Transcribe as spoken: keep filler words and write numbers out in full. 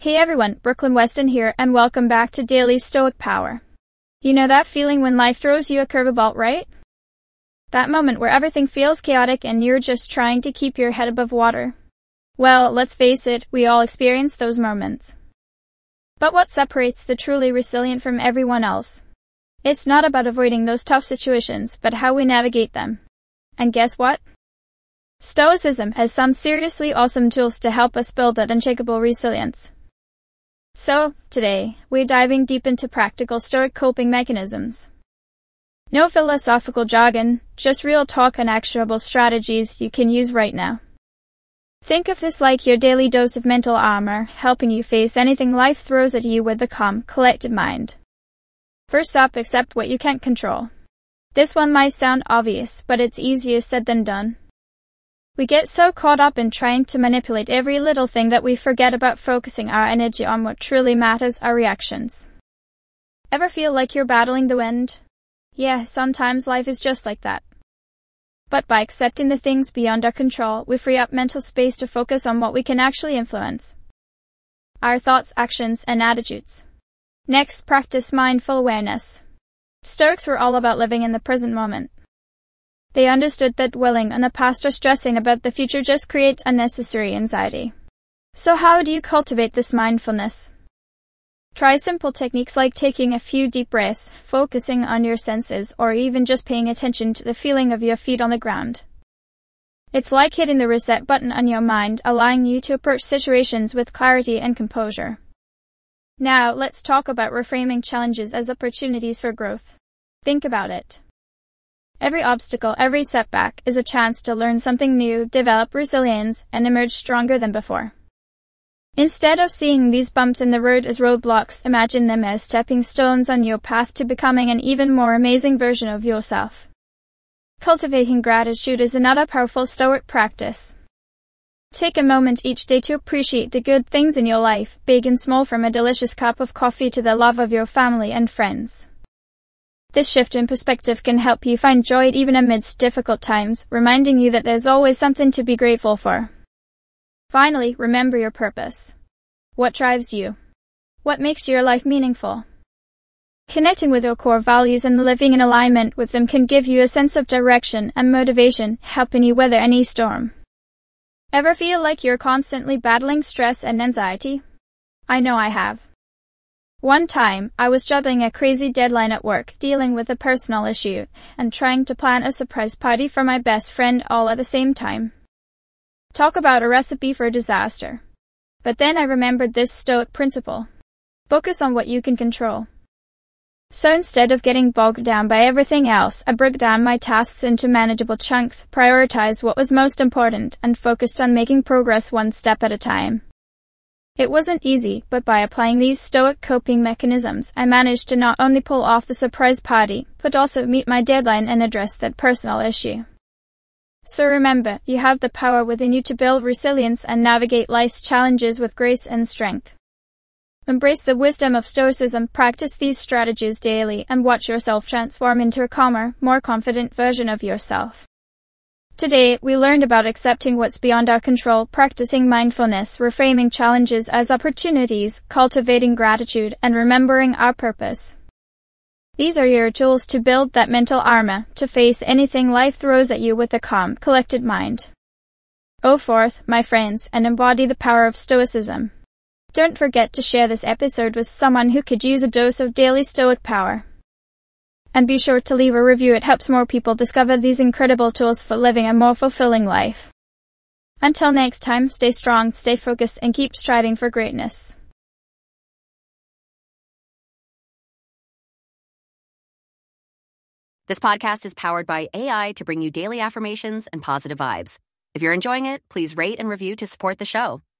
Hey everyone, Brooklyn Weston here, and welcome back to Daily Stoic Power. You know that feeling when life throws you a curveball, right? That moment where everything feels chaotic and you're just trying to keep your head above water. Well, let's face it, we all experience those moments. But what separates the truly resilient from everyone else? It's not about avoiding those tough situations, but how we navigate them. And guess what? Stoicism has some seriously awesome tools to help us build that unshakable resilience. So, today, we're diving deep into practical Stoic coping mechanisms. No philosophical jargon, just real talk and actionable strategies you can use right now. Think of this like your daily dose of mental armor, helping you face anything life throws at you with a calm, collected mind. First up, accept what you can't control. This one might sound obvious, but it's easier said than done. We get so caught up in trying to manipulate every little thing that we forget about focusing our energy on what truly matters, our reactions. Ever feel like you're battling the wind? Yeah, sometimes life is just like that. But by accepting the things beyond our control, we free up mental space to focus on what we can actually influence. Our thoughts, actions, and attitudes. Next, practice mindful awareness. Stoics were all about living in the present moment. They understood that dwelling on the past or stressing about the future just creates unnecessary anxiety. So how do you cultivate this mindfulness? Try simple techniques like taking a few deep breaths, focusing on your senses, or even just paying attention to the feeling of your feet on the ground. It's like hitting the reset button on your mind, allowing you to approach situations with clarity and composure. Now, let's talk about reframing challenges as opportunities for growth. Think about it. Every obstacle, every setback is a chance to learn something new, develop resilience, and emerge stronger than before. Instead of seeing these bumps in the road as roadblocks, imagine them as stepping stones on your path to becoming an even more amazing version of yourself. Cultivating gratitude is another powerful Stoic practice. Take a moment each day to appreciate the good things in your life, big and small, from a delicious cup of coffee to the love of your family and friends. This shift in perspective can help you find joy even amidst difficult times, reminding you that there's always something to be grateful for. Finally, remember your purpose. What drives you? What makes your life meaningful? Connecting with your core values and living in alignment with them can give you a sense of direction and motivation, helping you weather any storm. Ever feel like you're constantly battling stress and anxiety? I know I have. One time, I was juggling a crazy deadline at work, dealing with a personal issue, and trying to plan a surprise party for my best friend all at the same time. Talk about a recipe for disaster. But then I remembered this Stoic principle. Focus on what you can control. So instead of getting bogged down by everything else, I broke down my tasks into manageable chunks, prioritized what was most important, and focused on making progress one step at a time. It wasn't easy, but by applying these Stoic coping mechanisms, I managed to not only pull off the surprise party, but also meet my deadline and address that personal issue. So remember, you have the power within you to build resilience and navigate life's challenges with grace and strength. Embrace the wisdom of Stoicism, practice these strategies daily, and watch yourself transform into a calmer, more confident version of yourself. Today, we learned about accepting what's beyond our control, practicing mindfulness, reframing challenges as opportunities, cultivating gratitude, and remembering our purpose. These are your tools to build that mental armor, to face anything life throws at you with a calm, collected mind. Go forth, my friends, and embody the power of Stoicism. Don't forget to share this episode with someone who could use a dose of daily Stoic power. And be sure to leave a review. It helps more people discover these incredible tools for living a more fulfilling life. Until next time, stay strong, stay focused, and keep striving for greatness. This podcast is powered by A I to bring you daily affirmations and positive vibes. If you're enjoying it, please rate and review to support the show.